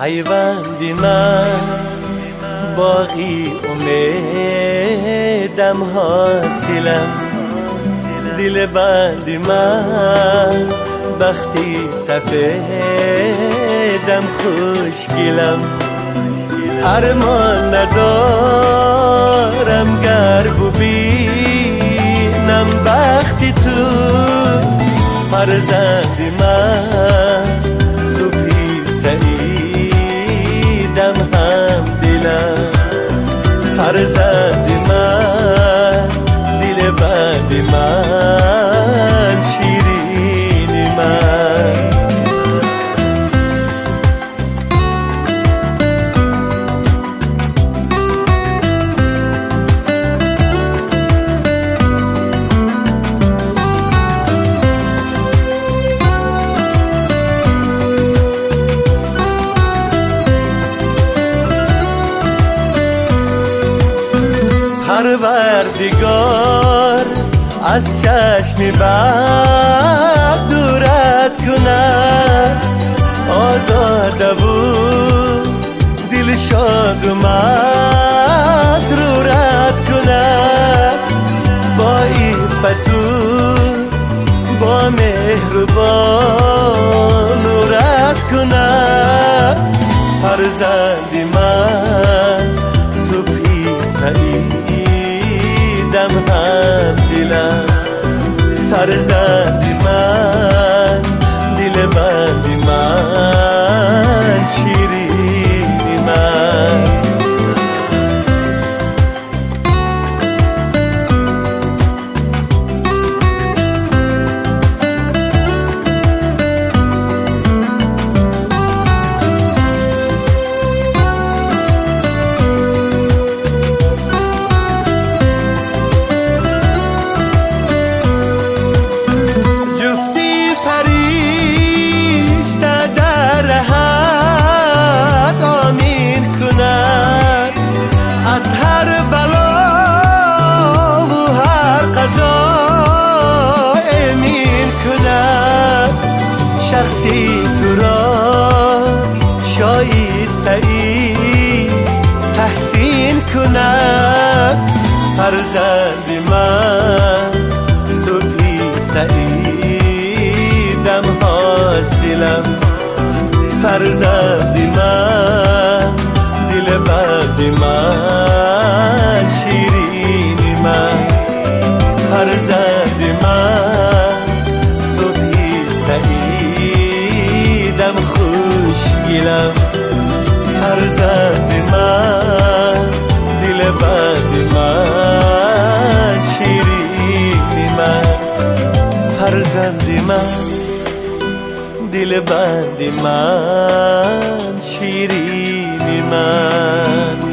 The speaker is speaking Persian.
پیوندی من باقی امیدم حاصلم، دل بندی من بختی سفیدم خوشگلم، ارمان ندارم گر ببینم بختی تو فرزندی من، صبحی سعیدم هم دلم، فرزندی من دل بندی من شیرینی من. پروردگار از چشم بد دورت کند، آزاده و دل شاد و مسرورت کند، با عفت و با مهربان نورت کند، فرزندی من صبحی سعیدم هم دلم، فرزندی من دل بندی من شیرینی من. از هر بلا و هر قضا امین کند، شخصی تو را شایسته ای تحسین کند، فرزندی من صبحی سعیدم حاصلم، فرزندی من دل بندی من شیرینی من، فرزندی من صبحی سعیدم خوشگلم، فرزندی من دل بندی من شیرینی من، فرزندی من دل بندی من شیرینی من.